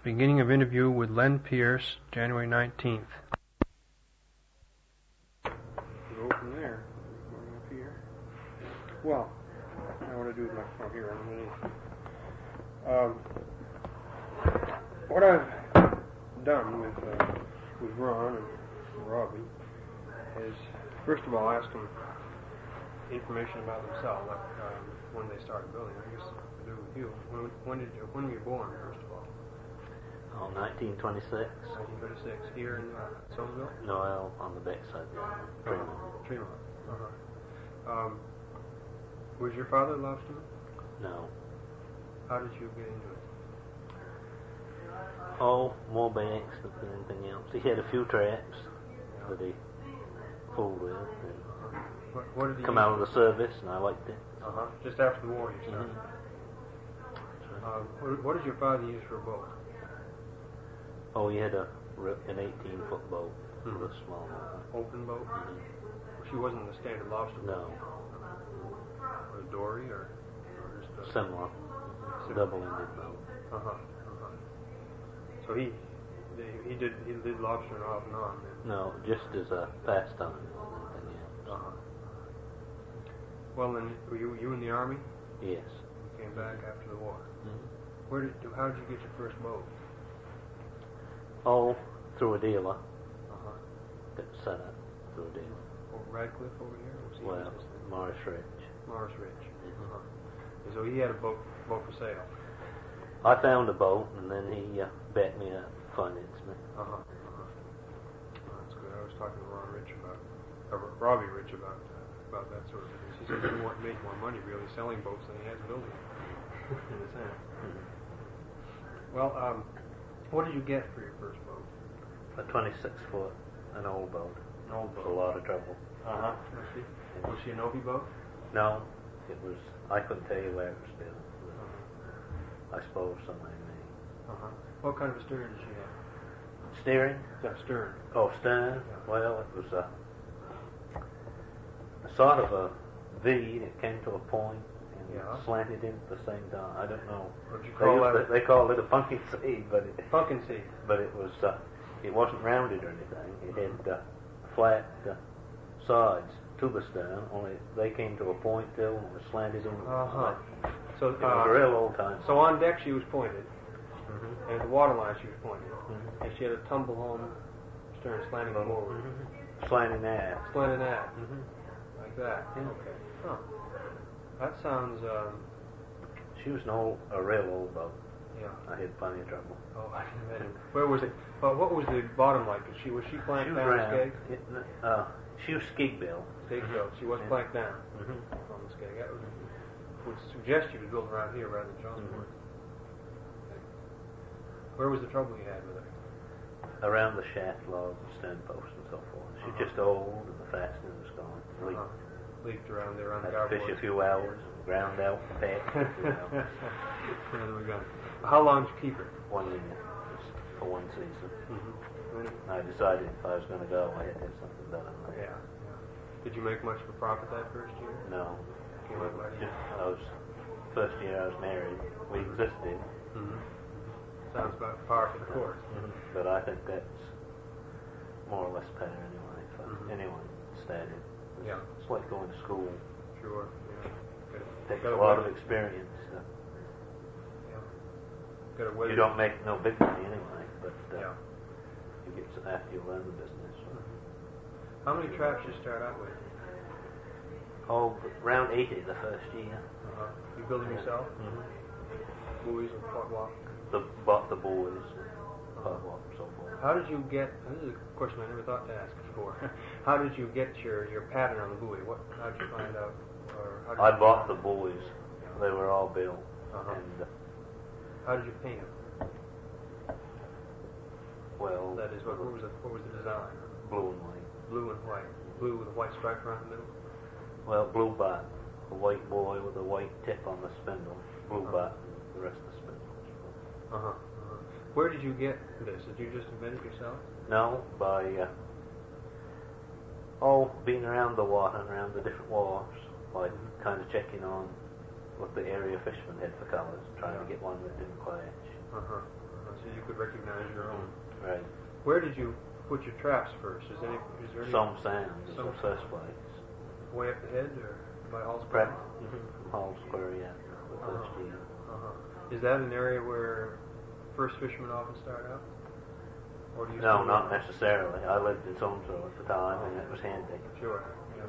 Beginning of interview with Len Pierce, January 19th. Go from there. Going up here. Well, I want to do with my phone here underneath. What I've done with Ron and Robbie is, first of all, ask them information about themselves, like when they started building. I guess to do with you. When were you born, first of all? Oh, 1926. 1926. Here in Somerville? No, on the backside there. Tremont. Was your father a lobsterman? No. How did you get into it? Oh, more by accident than anything else. He had a few traps that he fooled with. What did he come out of the service, and I liked it. Just after the war, you started. What did your father use for a boat? Oh, he had an 18-foot boat with a small motor. Open boat? She wasn't a standard lobster boat? No. Or a dory, or just a... Similar. Double-ended boat. So he did lobstering off and on then? No, just as a pastime. Anything else. Well, then, were you in the Army? Yes. You came back after the war. How did you get your first boat? Oh, through a dealer. Got set up through a dealer. Radcliffe over here? Well, Morris Ridge. Morris Ridge. So he had a boat for sale. I found a boat, and then he backed me up, financed me. That's good. I was talking to Robbie Rich about that sort of business. He said he made more money really selling boats than he has building them. In a sense. Well, what did you get for your first boat? A 26-foot, an old boat. An old boat. It was a lot of trouble. Was she an Obi boat? No, it was. I couldn't tell you where it was built. I suppose somebody made. What kind of a stern did she have? Steering? Yeah, stern. Oh, stern? Yeah. Well, it was a sort of a V that came to a point and slanted in at the same time. I don't know. What did you call that? They called it a pumpkin seed, but it was it wasn't rounded or anything. It had flat sides to the stern. Only they came to a point till and was slanted in. So it was a real old time. So on deck she was pointed, and at the waterline she was pointed, and she had a tumble home stern slanting forward. Slanting aft. Slanting aft. Like that. Yeah. Okay. That sounds. She was a real old boat. Yeah. I had plenty of trouble. Oh, I can imagine. Where was it? What was the bottom like? Was she planked down the skeg? She was skeg built. Skeg built. She was planked down on the skeg. That would suggest you was built around here rather than Johnsport. Okay. Where was the trouble you had with her? Around the shaft log, the stern post, and so forth. She was just old, and the fastening was gone. Leaked around there on the garboard. Fish a few hours, ground out, packed. How long did you keep her? 1 year, just for one season. I decided if I was going to go, I had to have something done on that. Yeah. Did you make much of a profit that first year? No. First year I was married. We existed. Sounds about par for the course. But I think that's more or less fair anyway for anyone started. It's like going to school. Sure. Takes a lot of experience. You don't make no big money anyway, but you get after you learn the business. How many traps you start out with? Oh, around 80 the first year. You build them yourself? Buoys and block? Bought the buoys, block and so forth. How did you get? This is a question I never thought to ask before. How did you get your pattern on the buoy? How did you find out? I bought the buoys. They were all built. And how did you paint them? Well, that is what was the design? Blue and white. Blue and white. Blue with a white stripe around the middle. Well, blue bot, a white buoy with a white tip on the spindle. Blue bot, and the rest of the spindle. Where did you get this? Did you just invent it yourself? No, by being around the water and around the different wharfs, like kind of checking on what the area fishermen had for colours, trying to get one that didn't clash. So you could recognize your own. Right. Where did you put your traps first? Is there any? Some Sound is the first place. Way up the head or by Hall Prep. Square? From Hall Square, yeah. The first year. Is that an area where first fishermen often start out? Or do you No, not necessarily. I lived in Somerville at the time, and it was handy. Sure. Yeah.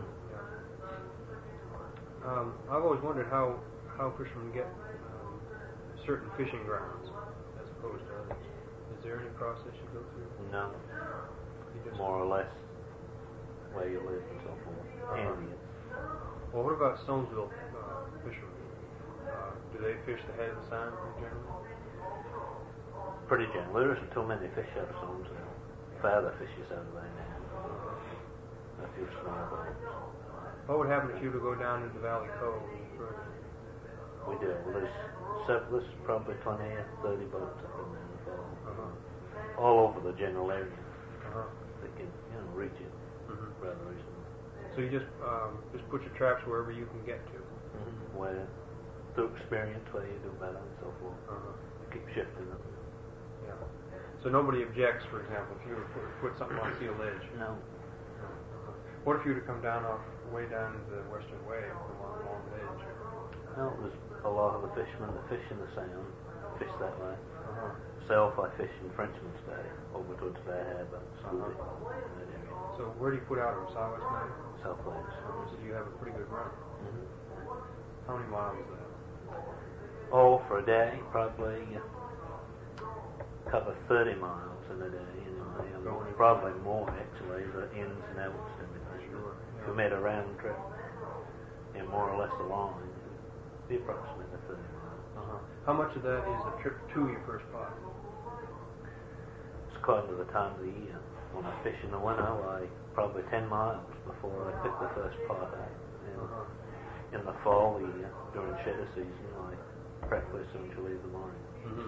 I've always wondered how fishermen get certain fishing grounds as opposed to others. Is there any process you go through? No. More or less where you live and so forth. Handy. Well, what about Stonesville fishermen? Do they fish the head of the sound generally? Pretty general. There isn't too many fish out of Somerville. Father fishes out of there now. A few small boats. What would happen if you were to go down into Valley Cove further? We do. There's probably 20 or 30 boats up in there in the fall. All over the general area. They can, reach it rather easily. So you just put your traps wherever you can get to. Where, through experience, where you do better and so forth. You keep shifting them. Yeah. So nobody objects, for example, if you were to put something on Seal Edge. No. What if you were to come way down the Western Way along the edge? Well, there's a lot of the fishermen that fish in the Sound, fish that way. Myself, I fish in Frenchman's Bay, over towards Bear Harbour, Scooby, in that area. So where do you put out on Southwest Bay? Southwest. So you have a pretty good run. How many miles is that? Oh, for a day, probably cover 30 miles in a day anyway. Probably more actually, the ins and outs and everything. Sure. If we made a round trip in more or less a line, it'd be approximately 30 miles. How much of that is the trip to your first pot? It's according to the time of the year. When I fish in the winter, probably 10 miles before I pick the first pot out. In the fall, during shedder season, I practically as soon as you leave the morning.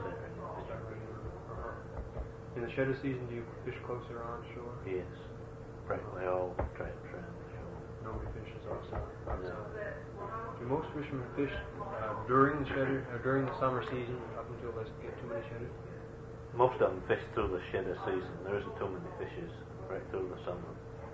In the shedder season, do you fish closer on shore? Yes, practically all traps around the shore. Nobody fishes outside. No. Do most fishermen fish during the summer season up until they get too many shedders? Most of them fish through the shedder season. There isn't too many fishes right through the summer.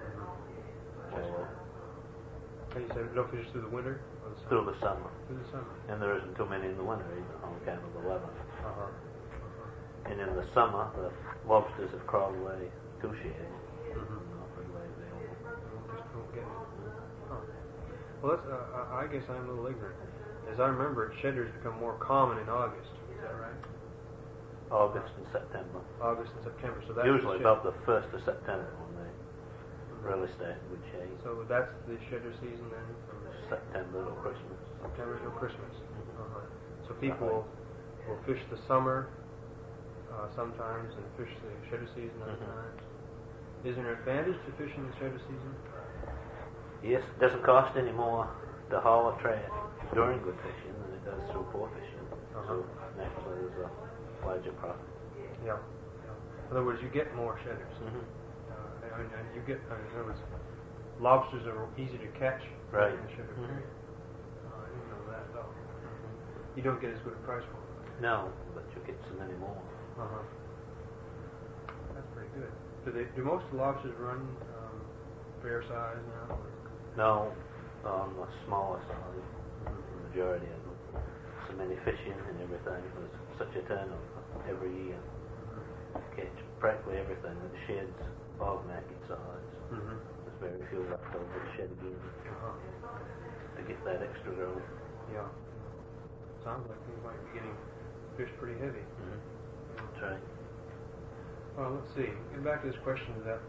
And you said no fish through the winter or the summer? Through the summer. Through the summer. And there isn't too many in the winter either, on account of the weather. And in the summer, the lobsters have crawled away to sheds. Not readily available. Just don't get it. Well, that's, I guess I'm a little ignorant. As I remember it, shedders become more common in August. Is that right? August and September. August and September. So that's usually about the 1st of September when they really start in good shape. So that's the shedder season then? From September to Christmas. September to Christmas. So people will fish the summer sometimes and fish the shedder season other times. Is there an advantage to fishing the shedder season? Yes, it doesn't cost any more to haul a trap during good fishing than it does through poor fishing. So naturally there's a larger profit. Yeah. In other words, you get more shedders. And you get, in other words, lobsters are easy to catch right. in the shedder period. I didn't know that though. You don't get as good a price for them. No, but you get so many more. That's pretty good. Do most lobsters run fair size now? No, on the smaller side, the majority of them. So many fishing and everything. There's such a turnover every year. Catch practically everything that sheds of market size. There's very few left over to shed again to get that extra growth. Yeah. Sounds like things might be getting fished pretty heavy. That's right. Well, let's see. Getting back to this question that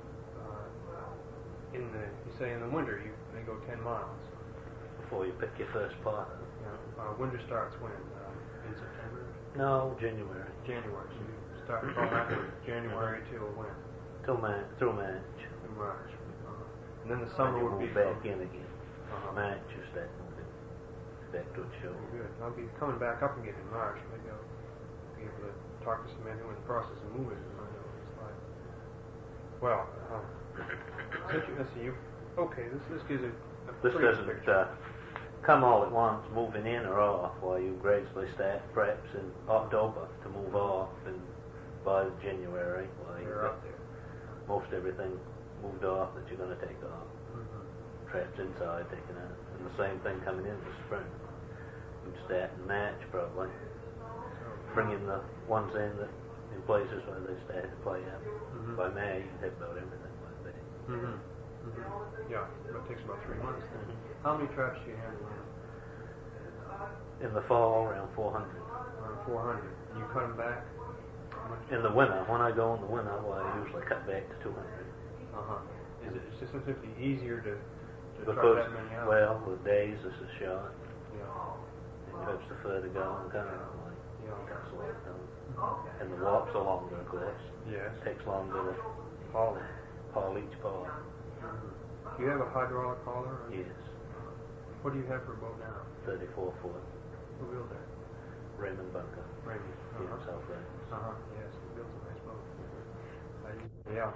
you say in the winter they go 10 miles. Before you pick your first pot. Winter starts when? In September? No, January. January. So you start from January till when? Through March. Through March. And then the summer would be back in again. March you start moving back to the show. Good. I'll be coming back up again in March. Maybe I'll be able to talk to some men who are in the process of moving and find out what it's like. Well, let's see. Okay, this gives a this pretty doesn't picture. Come all at once, moving in or off, while you gradually start perhaps in October to move off and by January, well, You're up there. most everything moved off that you're going to take off. Mm-hmm. Traps inside, taken out. And the same thing coming in the spring. We'd start and match probably. Bringing the ones in that in places where they started to play out. Mm-hmm. By May, you had about everything like that. Mm-hmm. Mm-hmm. Yeah, that takes about 3 months then. Mm-hmm. How many traps do you handle In the fall, around 400. Around 400. And you cut them back? How much? In the winter, when I go in the winter, well, I usually cut back to 200. Uh-huh. Is it just simply easier to Because, try that many out? well, with days this is short, Yeah. and you have to further go and kind of like, Yeah. that's what I've done. And the walks are longer, of course. Yes. It takes longer to Haul. haul each paw. Mm-hmm. Do you have a hydraulic hauler? Or Yes, what do you have for a boat now? 34 foot. Who built that? Raymond Bunker, Raymond. here in South Rapids. Uh-huh. Yes, he built a nice boat. Yeah.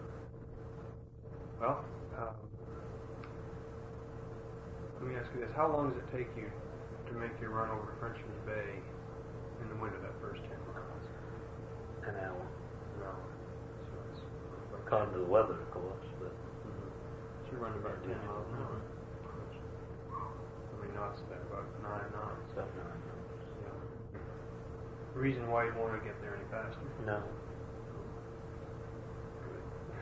Well, let me ask you this. How long does it take you to make your run over to Frenchman's Bay in the winter, that first 10 miles? An hour. An hour. So it's about According to the weather, of course, but Mm-hmm. So you're running about 10 miles an hour. How many knots is that? About 9 knots. it's about 9 hours. Yeah. Reason why you'd want to get there any faster? No. Good.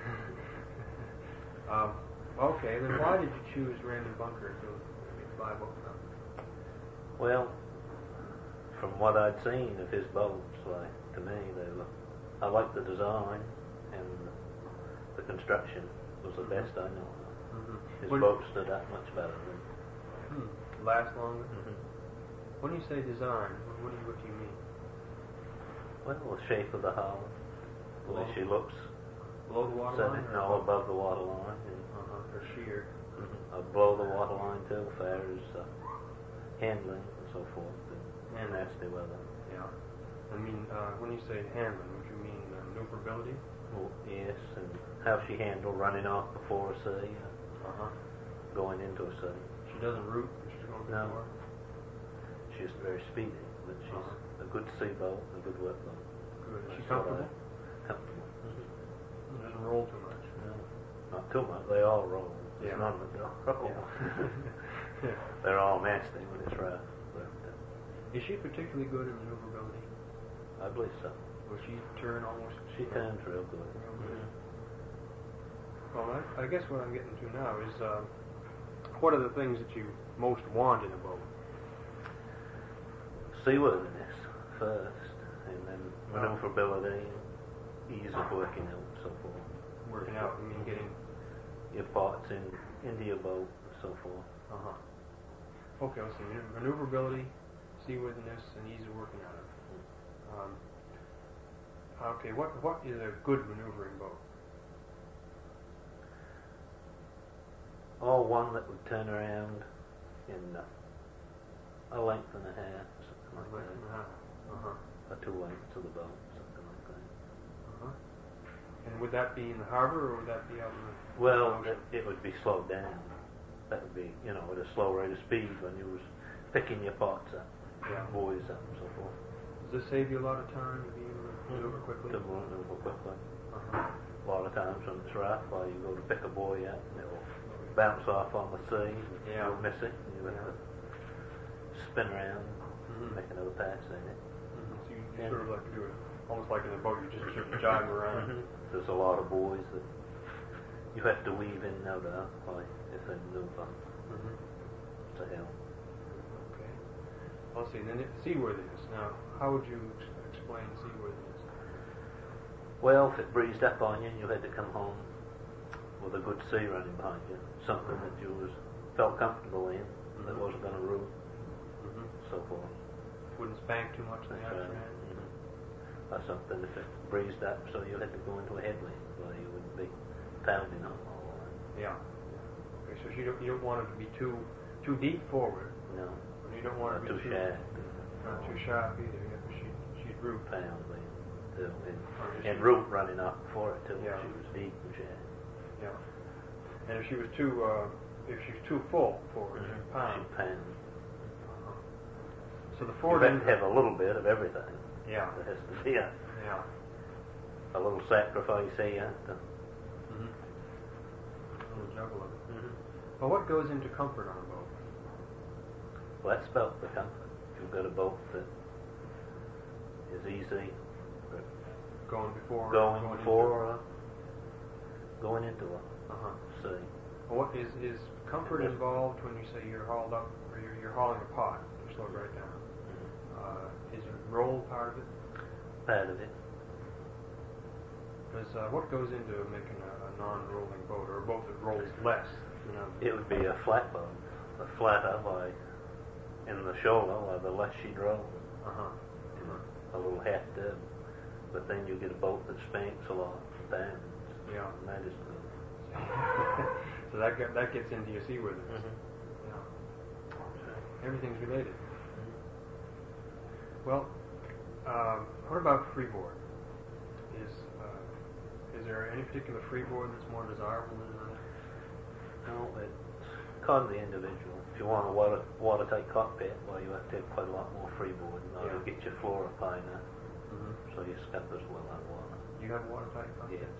Okay, then why did you choose Raymond Bunker to buy a boat from? Well, from what I'd seen of his boats, like, to me, I liked the design, and the construction was the best I know of. Mm-hmm. His boat stood up much better than. Last longer? Mm-hmm. When you say design, what do you mean? Well, the shape of the hull, the way she looks, Below the water line? no, above the water line, and Or sheer? below the water line too, as far as handling and so forth, and nasty weather. Yeah. I mean, when you say handling, would you mean maneuverability? Well, yes, and how she handled running off before a sea, going into a sea. She doesn't root when she's going No. before? She's very speedy, but she's a good sea boat, a good wet boat. Good. Is she That's what comfortable? Comfortable. It doesn't roll too much? No, not too much. They all roll. There's Yeah. none of them roll. Yeah. They're all nasty when it's rough. But Is she particularly good at maneuverability? I believe so. Will she turn almost? She turns real good. Real good. Well, I guess what I'm getting to now is what are the things that you most want in a boat? Seaworthiness first, and then maneuverability, ease of working out, and so forth. Working out, I mean getting... Your parts into your boat, and so forth. Okay, let's see. Maneuverability, seaworthiness, and ease of working out. Okay, what is a good maneuvering boat? One that would turn around in a length and a half, something like that. Or 2 lengths of the boat, something like that. And would that be in the harbor, or would that be out in the Well, ocean? it would be slowed down. That would be, at a slow rate of speed when you was picking your parts up, buoys up, and so forth. Does this save you a lot of time to be able to maneuver quickly? To maneuver quickly. A lot of times when it's rough, you go to pick a buoy up, and it will bounce off on the sea, and you'll miss it, and you have to spin around, make another pass in it. So you sort of like do it, almost like in a boat, you just sort of jive around. There's a lot of buoys that you have to weave in and out of, like if they maneuver. It's a hell. Okay. Let's see, then seaworthiness. Now, how would you explain seaworthiness? Well, if it breezed up on you and you had to come home with a good sea running behind you, something that you felt comfortable in, that wasn't going to root, so forth. Wouldn't spank too much in the outside? Or something if it breezed up, so you had to go into a headwind where you wouldn't be pounding on all the way. Yeah. Okay, so you don't want it to be too deep forward. No. And you don't want it to be too sharp. Not too sharp either. Yeah, but she'd root. Pounding too, and root running off before it too. Yeah. She was deep and sharp. Yeah. And if she was too full forward, she'd pound. She'd pound. So the You forward have end to have a little bit of everything. Yeah. There has to be a Yeah. a little sacrifice here. Mm-hmm. A little juggle of it. Mm-hmm. Well, what goes into comfort on a boat? Well, that's about the comfort. If you've got a boat that is easy, Going before. Going into a Uh-huh. sea. Well, what is comfort involved when you say you're hauled up, or you're hauling a pot? You slow it right down. Mm-hmm. Is it roll part of it? Part of it. Because what goes into making a non-rolling boat, or a boat that rolls less? It would be a flat boat. The flatter, like in the shoulder, the less she'd roll. Uh-huh. A little half dip. But then you get a boat that spanks a lot, diamonds. Yeah. And that is good. So that gets into your seaworthiness. Mm-hmm. Yeah. Everything's related. Well, what about freeboard? Is there any particular freeboard that's more desirable than another? No, it's kind of the individual. If you want a watertight cockpit, well, you have to take quite a lot more freeboard in order to get your floor up high enough, so your scuppers well out of water. You have a watertight cockpit? Yes.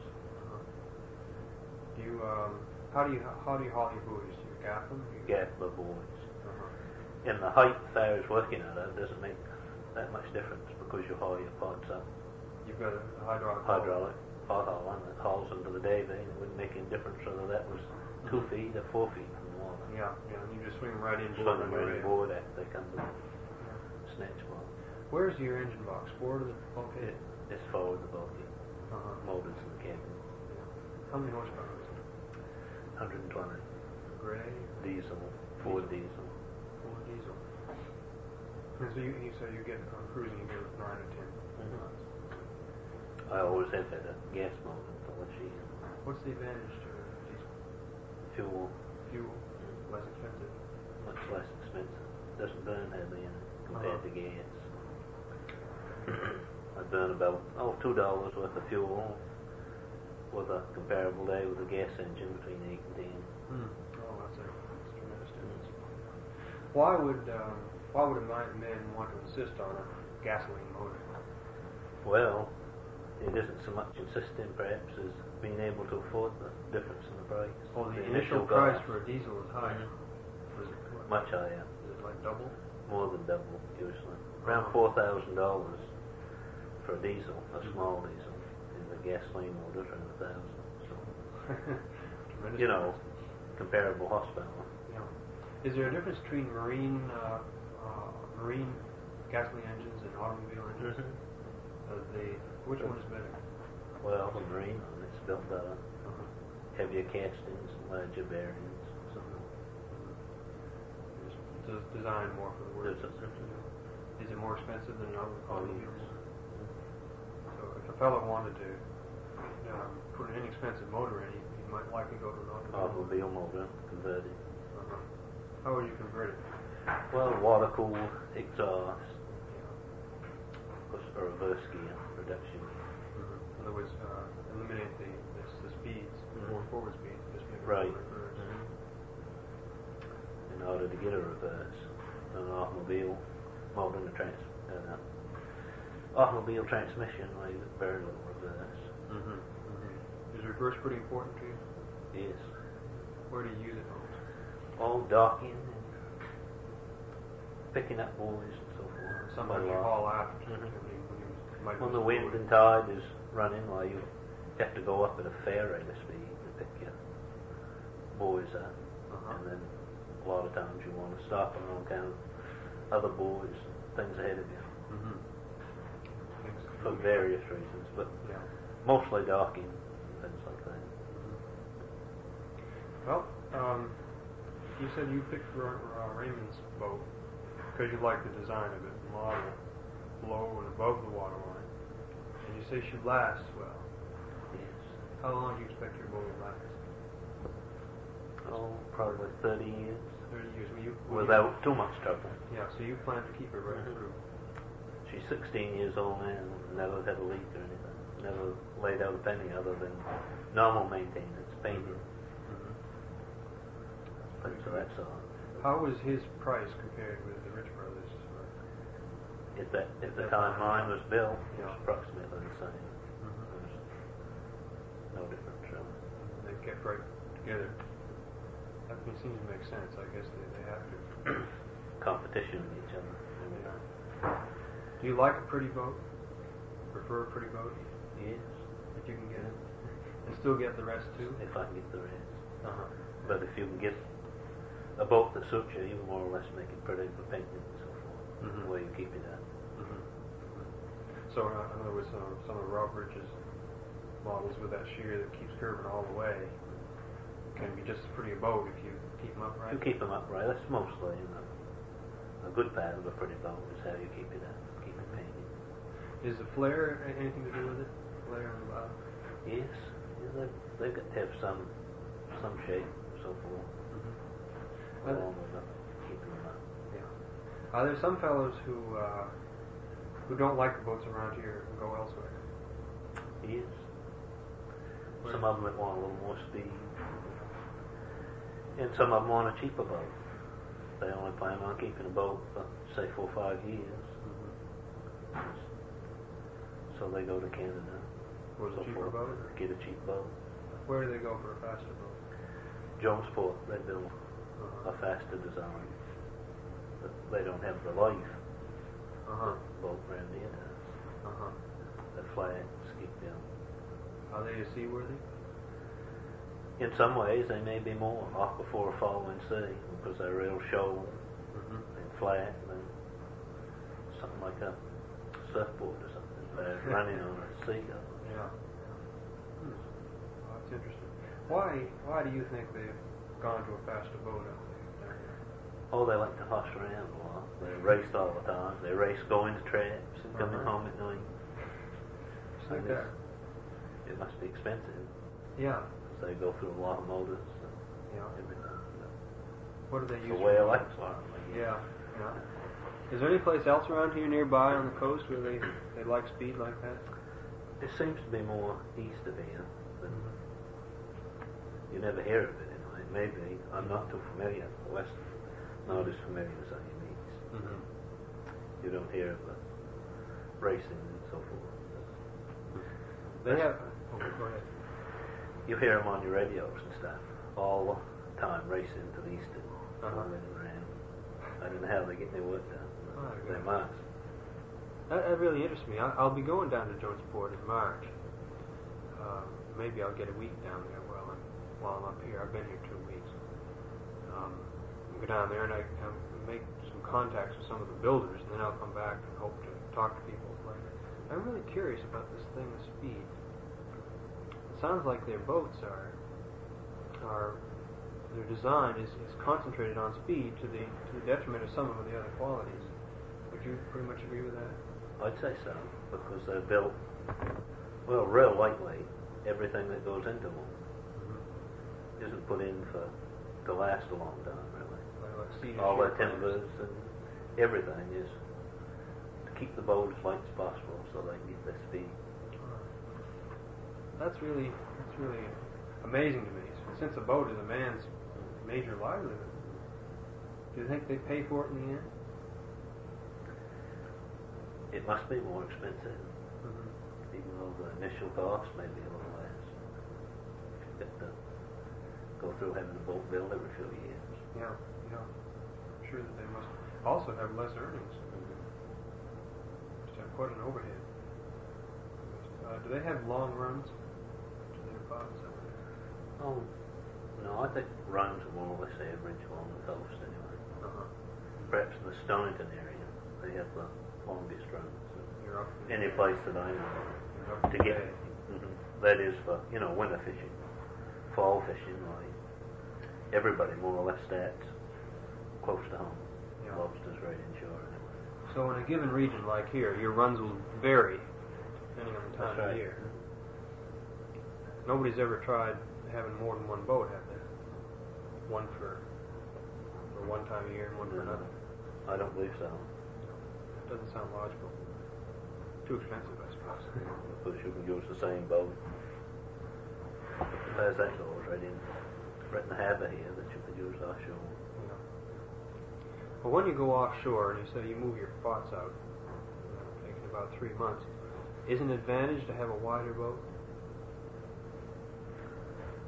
Do you how do you haul your buoys? Do you gap them? Gap the buoys. And the height far as working at it doesn't make that much difference because you haul your pods up. You've got a hydraulic pod haul on that hauls into the davy, and it wouldn't make any difference whether that was 2 feet or 4 feet from the water. Yeah, and you just swing them right in. Swing them right inboard after they come to snatch one. Where's your engine box? Forward of the bulkhead? It's forward the bulkhead. Motors in the cabin. How many horsepower is it? 120. Gray? Diesel. Ford diesel. Ford diesel. And so you get on cruising, you get 9 or 10. I always have had a gas motor until this year. What's the advantage to diesel? Fuel. Less expensive. Much less expensive. Doesn't burn heavy in it compared to gas. I burn about $2 worth of fuel with a comparable day with a gas engine between 8 and 10. Oh, that's a tremendous difference. Why would a man want to insist on a gasoline motor? Well, it isn't so much insisting perhaps as being able to afford the difference in the price. Well, the initial price for a diesel is high. Was it much higher? Is it like double? More than double usually. Around $4,000 for a diesel, a small diesel. And the gasoline motor's around 1,000. So, comparable horsepower. Yeah. Is there a difference between marine gasoline engines and automobile engines? Which one is better? Well, the marine one, it's built better. Heavier castings, larger bearings. So. It's designed more for the work. Is it more expensive than an automobile? So if a fellow wanted to put an inexpensive motor in, he might likely go to an automobile motor converted. How would you convert it? Well, water cooled exhaust. Or reverse gear reduction. In other words, eliminate the speeds, more forward speeds, just make it right. reverse. In order to get a reverse, an automobile motor and automobile transmission leaves very little reverse. Is reverse pretty important to you? Yes. Where do you use it most? All docking and picking up buoys and so forth. Sometimes you haul aft. When the wind and tide is running, you have to go up at a fair rate of speed to pick your buoys up. And then a lot of times you want to stop on account of other buoys, things ahead of you. For various reasons, but mostly docking and things like that. Well, you said you picked Raymond's boat because you like the design of it, the model, below and above the waterline, and you say she lasts well. Yes. How long do you expect your boat to last? Probably 30 years. 30 years. Without too much trouble. Yeah, so you plan to keep her right through. She's 16 years old now, never had a leak or anything. Never laid out a penny other than normal maintenance, painting. So that's all. How was his price compared with the Rich Brothers? At the time mine was built, it was approximately the same. It was kept right together. That seems to make sense. I guess they have to. Competition with each other. Yeah. Do you like a pretty boat? Prefer a pretty boat? Yes. If you can get it, and still get the rest too. If I can get the rest. Uh-huh. But if you can get a boat that suits you, you more or less make it pretty for painting and so forth. Mhm. The way you keep it at. So in other words, some of Rob Rich's models with that shear that keeps curving all the way can be just as pretty a boat if you keep them upright. You keep them upright. That's mostly, a good part of a pretty boat is how you keep it up, keep it painted. Is the flare anything to do with it? Flare on the bottom? Yes, they've got to have some shape and so forth, along with keeping them up. Yeah. There's some fellows who don't like the boats around here and go elsewhere. Yes. Some of them that want a little more speed, and some of them want a cheaper boat. They only plan on keeping a boat for, say, 4 or 5 years. So they go to Canada. For the cheaper boat? Get a cheap boat. Where do they go for a faster boat? Jonesport, they build a faster design. But they don't have the life that boat around here does. The flat, skip down. Are they seaworthy? In some ways, they may be more off before a following sea because they're real shoal and flat and something like a surfboard or something. They're running on a seagull. Yeah. Well, that's interesting. Why do you think they've gone to a faster boat up there? Oh, they like to hush around a lot. They race all the time. They race going to traps and coming home at night. Just like that. It must be expensive. Yeah. They go through a lot of motors and everything. What do they use? The way I like it, I Yeah. Is there any place else around here nearby on the coast where they like speed like that? It seems to be more east of here. Than you never hear of it anyway. Maybe I'm not too familiar. West, not as familiar as I am east. You don't hear of the racing and so forth. They have. Oh, go ahead. You hear them on your radios and stuff all the time, racing to the east and moving around. I don't know how they get their work done. They must. That really interests me. I'll be going down to Jonesport in March. Maybe I'll get a week down there while I'm up here. I've been here 2 weeks. I'll go down there and I make some contacts with some of the builders, and then I'll come back and hope to talk to people later. I'm really curious about this thing of speed. It sounds like their boats their design is concentrated on speed to the detriment of some of the other qualities. Would you pretty much agree with that? I'd say so, because they're built, well, real lightweight. Everything that goes into them isn't put in to last a long time, really. All their timbers and everything is to keep the boat as light as possible so they can get their speed. That's really amazing to me. Since a boat is a man's major livelihood, do you think they pay for it in the end? It must be more expensive, even though the initial cost may be a little less. You've got to go through having a boat built every few years. Yeah. I'm sure that they must also have less earnings. Must have quite an overhead. Do they have long runs to their boats up there? Oh, no, I think runs are more or less average along the coast anyway. Perhaps in the Stonington area, they have the longest runs. Any place that I know to get. That is for, winter fishing. Fall fishing, like everybody more or less starts close to home. Lobsters right inshore anyway. So in a given region like here, your runs will vary depending on the time of year. Nobody's ever tried having more than one boat, have they? One for one time of year and one for another. I don't believe so. Doesn't sound logical. Too expensive, I suppose. Because you can use the same boat. There's that goes right in the harbour here that you could use offshore. Yeah. Well, when you go offshore and you say you move your spots out, taking about 3 months, is an advantage to have a wider boat?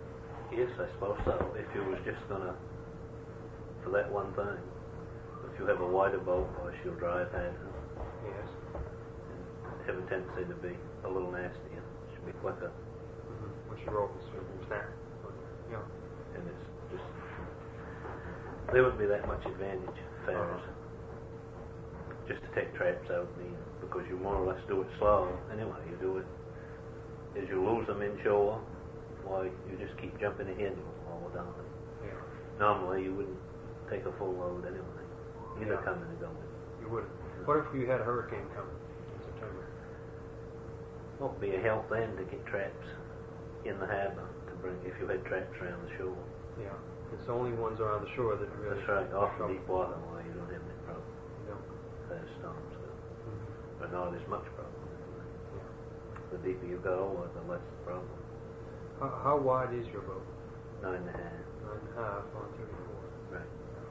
Yes, I suppose so. If you was just gonna, for that one thing, if you have a wider boat, why she'll drive harder Yes. and have a tendency to be a little nastier. She'll be quicker, When she rolls, she'll snap. Yeah. and it's just there wouldn't be that much advantage as far as just to take traps out and in, because you more or less do it slow anyway. You do it as you lose them inshore. Why you just keep jumping ahead all the time. Yeah. Normally you wouldn't take a full load anyway, either Yeah. coming or going. You wouldn't. What if you had a hurricane coming in September? Well, it'd be a help then to get traps in the harbour to bring if you had traps around the shore. Yeah. It's the only ones around the shore that really. That's right. Off the deep water, why you don't have any problem. No. There's storms, Mm-hmm. but not as much problem. Yeah. The deeper you go, the less the problem. How wide is your boat? 9.5. 9.5 on 34. Right.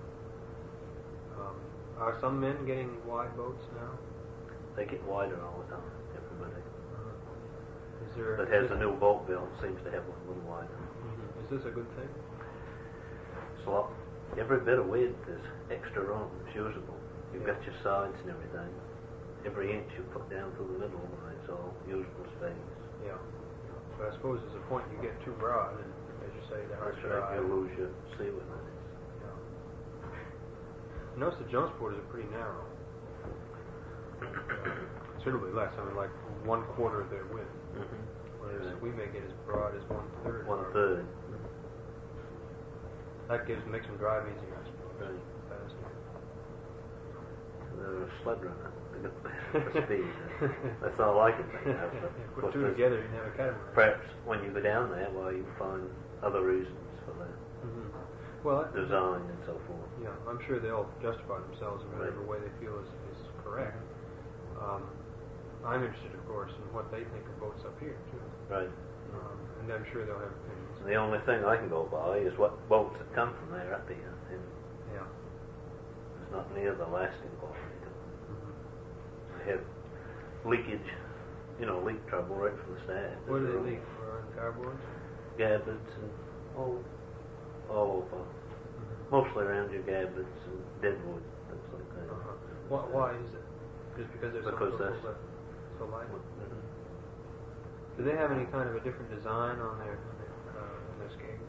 Are some men getting wide boats now? They get wider all the time. Everybody Is there? that has a new boat built seems to have one a little wider. Mm-hmm. Is this a good thing? It's a lot. Every bit of width is extra room. It's usable. You've got your sides and everything. Every inch you put down through the middle, it's all usable space. Yeah. But I suppose there's a point you get too broad, and as you say, they're hard That's to right. drive. You lose your seaweed limits. Yeah. Notice the Jonesport is pretty narrow. Considerably less. I mean, like 1/4 of their width. Mm-hmm. Whereas Right. we may get as broad as 1/3. 1/3. That makes them drive easier, I suppose. Right. Faster. They're a sled runner. They got the speed. That's all I can think of. But of Put course, two there's together, you can have a catamaran. perhaps when you go down there, well, you can find other reasons for that Mm-hmm. Well, design and so forth. yeah, I'm sure they'll justify themselves in whatever Right. way they feel is correct. I'm interested, of course, in what they think of boats up here, too. Right. And I'm sure they'll have opinions. The only thing I can go by is what boats that come from there up here, and Yeah. it's not near the lasting quality. Mm-hmm. They have leakage, leak trouble right from the start. What do they leak? On cardboards? Gabbards and all over. Mostly around your gabbards and deadwood, things like that. Why is it? Just because they're so light? Mhm. Do they have any kind of a different design on their skate?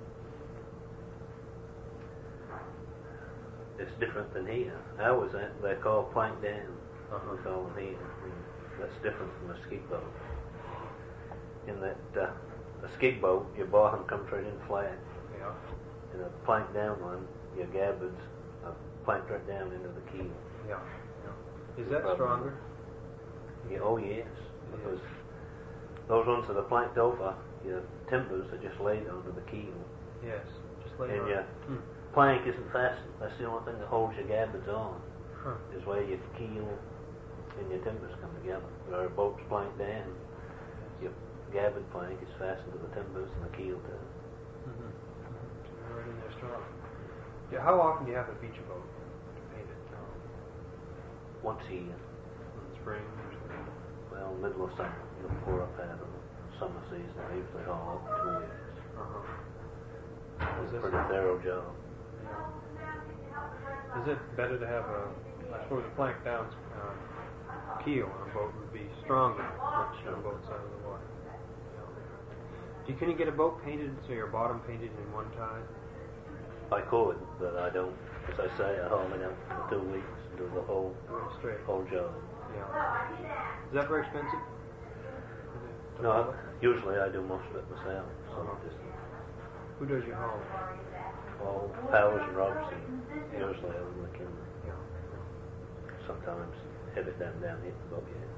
It's different than here. Ours, they're called plank down. Uh-huh. We call them here. And that's different from a ski boat. In that a ski boat, your bottom comes right in flat. Yeah. In a plank down one, your gabbards are planked right down into the keel. Yeah. Is that stronger? Yeah, oh yes, because those ones that are planked over, your timbers are just laid onto the keel. Yes. Just lay And on. your plank isn't fastened. That's the only thing that holds your gabbards on, is where your keel and your timbers come together. But our boat's planked down. Your gabbard plank is fastened to the timbers and the keel to it. Mm-hmm. So you're right in there strong. Yeah, how often do you have to beach a boat to paint it? Once a year. In the spring or something? Well, middle of summer, you'll pour up out of the summer season. They usually haul up in 2 weeks. It's a pretty thorough job. Yeah. Is it better to have I suppose a plank down keel on a boat would be stronger on both sides of the water. Yeah. Can you get a boat painted, so your bottom painted in one tide? I could, but I don't. As I say, I haul it out for 2 weeks and do the whole Straight. job. Yeah. Is that very expensive? No, usually I do most of it myself. So just Who does your hauling? all Powers and Robson. Usually over in the Kinley. Yeah. Sometimes have it down here at the boat yard.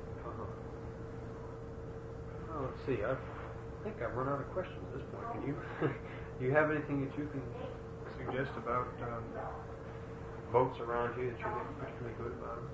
Well, let's see. I think I've run out of questions at this point. Can you? Do you have anything that you can suggest about boats around here that you think are particularly good about them?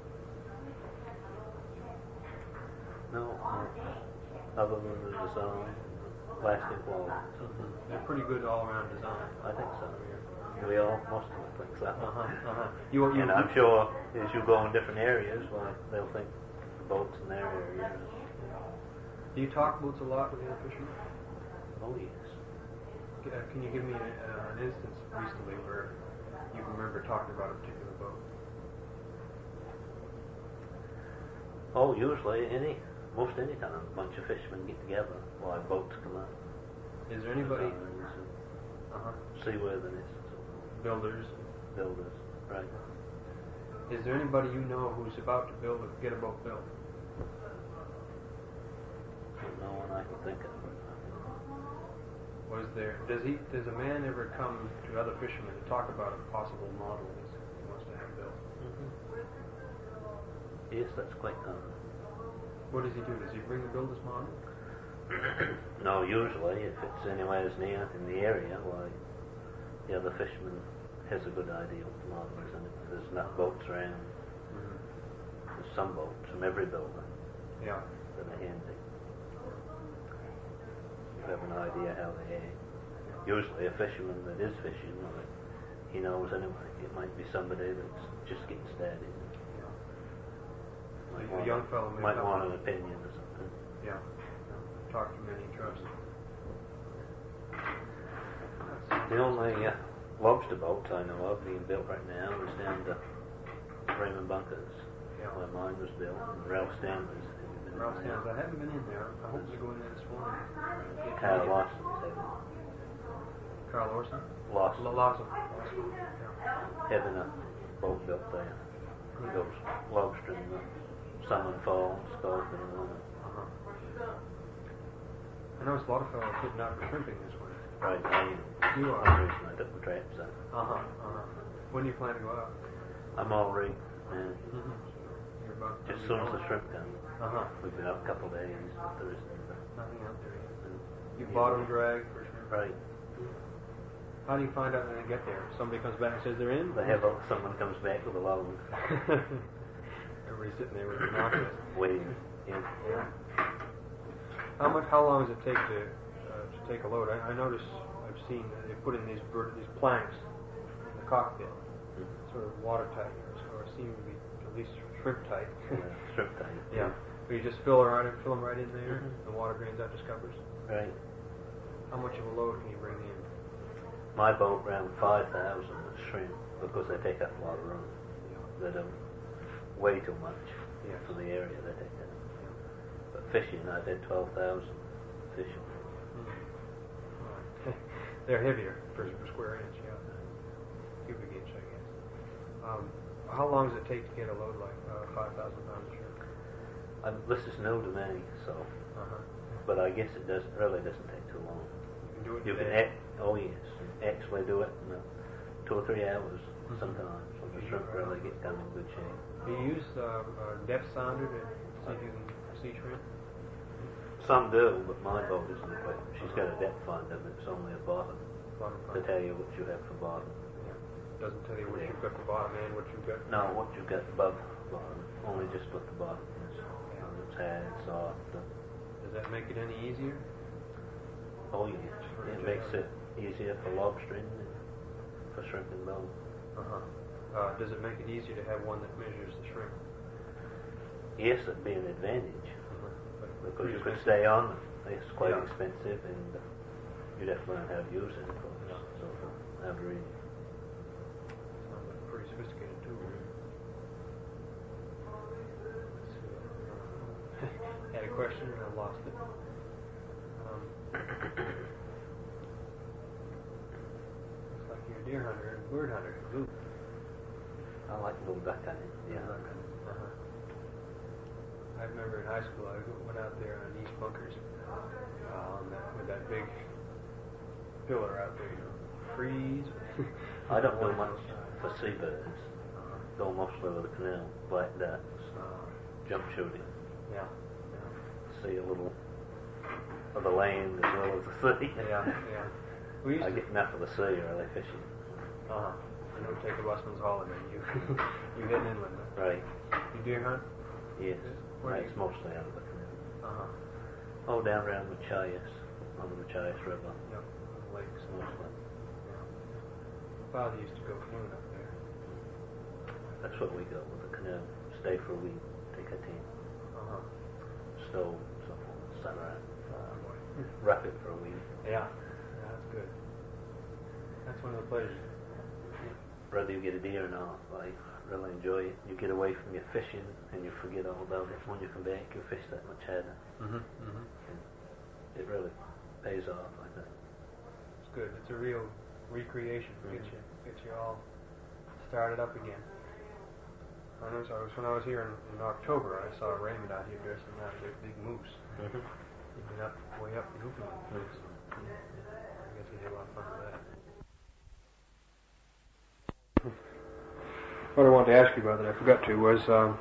No, other than the design, lasting quality. They're pretty good all-around design. I think so. We all, most of us think so. And I'm sure as you go in different areas, they'll think the boats in their areas. Do you talk boats a lot with the other fishermen? Oh yes. Can you give me an instance recently where you remember talking about a particular boat? Oh, usually most any time, a bunch of fishermen get together while boats come up. Is there anybody? Seaworthiness. Builders. Builders, right. Is there anybody you know who's about to get a boat built? No one I can think of. Does a man ever come to other fishermen to talk about a possible model he wants to have built? Yes, that's quite common. What does he do? Does he bring a builder's model? No, usually, if it's anywhere near in the area, why the other fisherman has a good idea what the model is, and if there's enough boats around, there's some boats from every builder that are handy. You have an idea how they act. Usually a fisherman that is fishing, he knows anyway. It might be somebody that's just getting started. A young fellow might want an opinion or something. Yeah. Talk to many trust. The only lobster boats I know of being built right now is down to Raymond Bunkers, where mine was built, and Ralph Stanley's. Ralph Stanley's. I haven't been in there. I hope to go in there this morning. Carl Larson's having. Carl Larson? Lawson. Yeah. Having a boat built there. He goes lobstering the summer and fall, sculpting and all that. I noticed a lot of fellows getting out for shrimping this winter. Right, You are. I'm reason I took the traps out. When do you plan to go out? I'm all rigged, man. You're about Just as soon as the shrimp come. We've been out a couple of days. There's nothing out there yet. You bottom drag for shrimp? Right. How do you find out when they get there? Somebody comes back and says they're in? Someone comes back with a load. Everybody's sitting there with their binoculars. Waiting. Yeah. How long does it take to take a load? I notice I've seen they put in these planks in the cockpit, sort of watertight, or seem to be at least shrimp tight. Shrimp tight. Yeah. But you just fill them right in there. The water drains out to scuppers. Right. How much of a load can you bring in? My boat ran 5,000 shrimp because they take up a lot of room. They don't weigh too much for the area they take up. But fishing, I did 12,000 fishing. They're heavier per square inch, cubic inch, I guess. How long does it take to get a load like 5,000 pounds of shrimp? This is new to me, so. But I guess it really doesn't take too long. You can do it. You can actually do it in 2 or 3 hours sometimes when the shrimp really get down in good shape. Do you use depth sounder to see if you can see shrimp? Some do, but my boat isn't equipped. She's got a depth finder, but it's only a bottom to tell you what you have for bottom. Doesn't tell you what you've got for bottom and what you've got. No, what you've got above bottom. Only just what the bottom is. It's hard, soft. Does that make it any easier? Oh yeah, it makes it easier for lobstering and for shrimp and bone. Does it make it easier to have one that measures the shrimp? Yes, it'd be an advantage. Because you could expensive. stay on them. It's quite expensive, and you'd have to learn how to use it, of course. So how to read it. Sounds like a pretty sophisticated tool. Had a question and I lost it. Looks like you're a deer hunter and bird hunter. Ooh. I like little duck hunting. Yeah. I remember in high school I went out there on East Bunkers with that big pillar out there, freeze. I don't do much for seabirds. Go mostly with a canoe, black ducks, jump shooting. See a little of the land as well as the sea. I get enough of the sea early fishing. You don't take a busman's holiday. You head inland. Right. You deer hunt? Yes. It's mostly out of the canoe. Down around Machias, on the Machias River. Lakes. Mostly. Father used to go canoeing up there. That's what we go with the canoe. Stay for a week, take a tent. Stove, so forth, sunrise. Rough it for a week. Yeah, that's good. That's one of the pleasures. Whether you get a deer or not, I really enjoy it. You get away from your fishing and you forget all about it. When you come back, you fish that much harder. Mm-hmm. Mm-hmm. And it really pays off, I think. It's good. It's a real recreation. Get you all started up again. I noticed when I was here in October, I saw Raymond out here dressing that big moose. Mm-hmm. He'd been way up in Newfoundland. I guess he had a lot of fun with that. What I wanted to ask you about that I forgot to was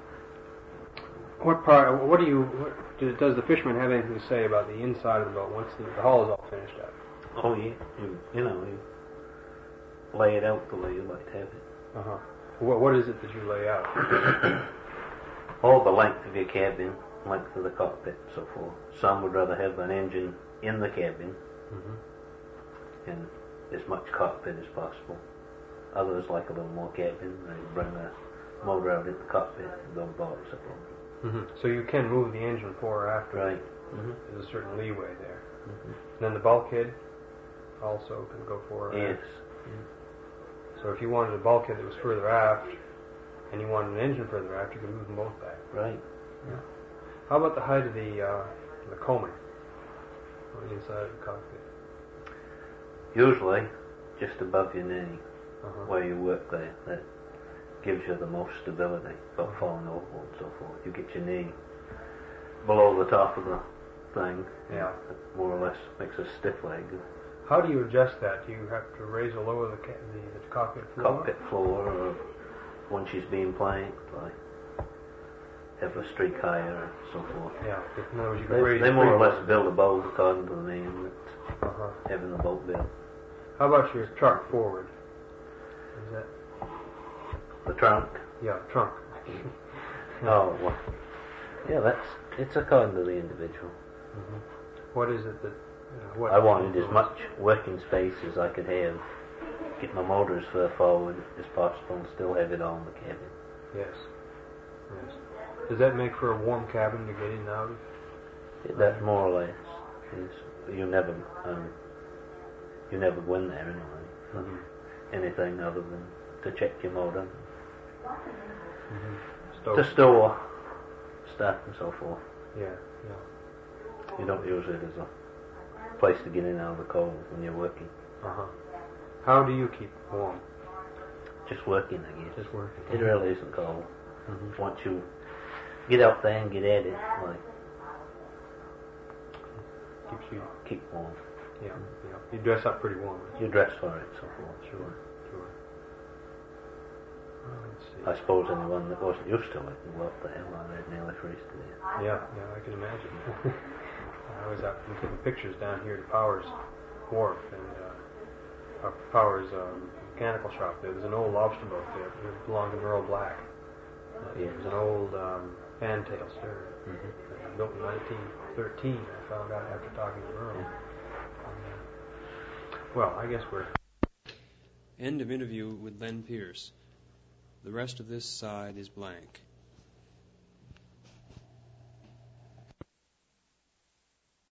does the fisherman have anything to say about the inside of the boat once the hull is all finished up? Oh yeah, you lay it out the way you like to have it. Uh-huh. What is it that you lay out? All the length of your cabin, length of the cockpit, and so forth. Some would rather have an engine in the cabin and as much cockpit as possible. Others like a little more cabin. They bring the motor out in the cockpit and build a box up on it. Mm-hmm. So you can move the engine fore or after. Right. There's a certain leeway there. Mm-hmm. And then the bulkhead also can go fore or yes. aft. So if you wanted a bulkhead that was further aft and you wanted an engine further aft, you can move them both back. Right. Yeah. How about the height of the coaming on the inside of the cockpit? Usually just above your knee. Where you work there, that gives you the most stability, but falling overboard and so forth. You get your knee below the top of the thing, yeah, it more or less makes a stiff leg. How do you adjust that? Do you have to raise or lower the cockpit floor? Cockpit floor, or when she's being planked, like have a streak higher and so forth. Yeah, in other words, you can raise they more or less build a boat according to the man that's having the boat built. How about your truck forward? Is that the trunk? Yeah, trunk. Oh, well, yeah, it's according to the individual. Mm-hmm. What is it that I wanted as much working space as I could have, get my motors further forward as possible, and still have it all in the cabin. Yes. Does that make for a warm cabin to get in and out of? That more or less. You never go in there anyway. Mm-hmm. Anything other than to check your motor, mm-hmm. to store stuff and so forth. Yeah. You don't use it as a place to get in and out of the cold when you're working. How do you keep warm? Just working, I guess. Just working. It really isn't cold. Mm-hmm. Once you get out there and get at it, like keeps you keep warm. Yeah. You dress up pretty warm. You dress for it, so forth. Sure. Let's see. I suppose anyone that wasn't used to it would go up there while they'd nearly freeze to death. Yeah, I can imagine. I was out taking pictures down here at Powers Wharf and Powers mechanical shop. There was an old lobster boat there. It belonged to Merle Black. It was an old fantail stern. Built in 1913. I found out after talking to Merle. Yeah. Well, I guess we're... End of interview with Len Pierce. The rest of this side is blank.